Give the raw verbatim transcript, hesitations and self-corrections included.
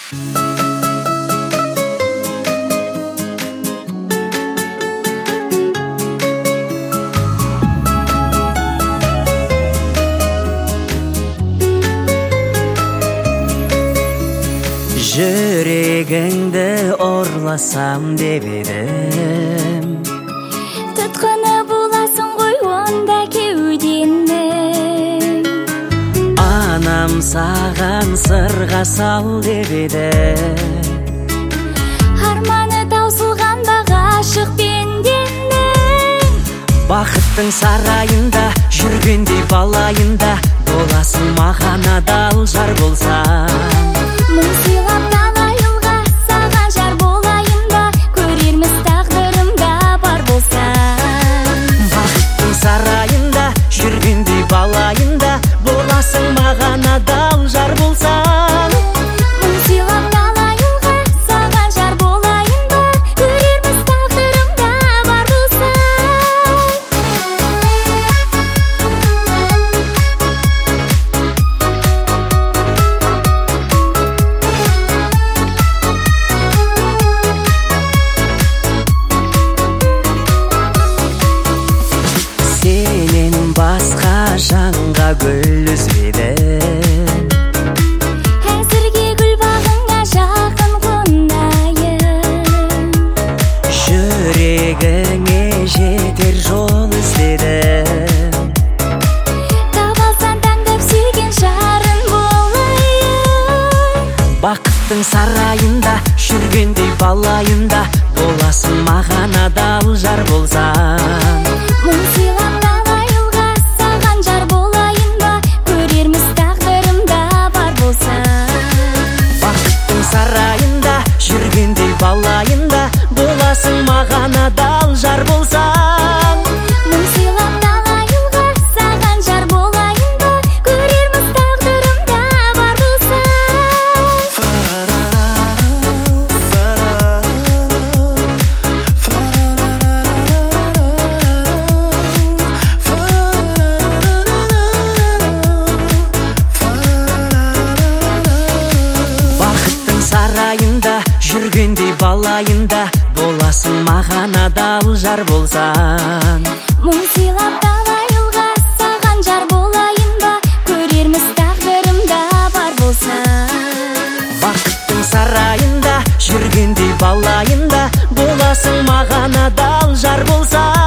Жүрегіңді орласам деп едім, тұтқаны боласың ғой онда кеудемнің. Анам саған сырға сал деп еді, арманы таусылған ба ғашық пенденің. бақыттың сарайында жүргендей балайында, боласың маған адал жар болсаң. Мұң сыйлап талайылға саған жар болайын ба, көрерміз тағдырымда бар болсаң. Бақыттың сарайында жүргендей балайында, боласың маған адал жар болсаң. Мұң сыйлап талайылға саған жар болайын ба, көрерміз тағдырымда бар болсаң. Сенен басқа жанға гүл үзбедім, Әзірге гүл бағыңа жақын қонайын. жүрегіңе жетер жол іздедім, Табалсан таңдап сүйген жарың болайын. бақыттың сарайында жүргендей балайында, боласың маған адал жар болсаң. Мұң сыйлап талайылға саған жар болайын ба, көрерміз тағдырымда бар болсаң. Бақыттың сарайында жүргендей балайында, боласың маған адал жар болсаң. Мұң сыйлап талайылға саған жар болайын ба, көрерміз тағдырымда бар болсаң. Бақыттың сарайында жүргендей балайында, боласың маған адал жар болсаң. Мұң сыйлап талайылға саған жар болайын ба, көрерміз тағдырымда бар болсаң. Бақыттың сарайында жүргендей балайында, боласың маған адал жар болсаң.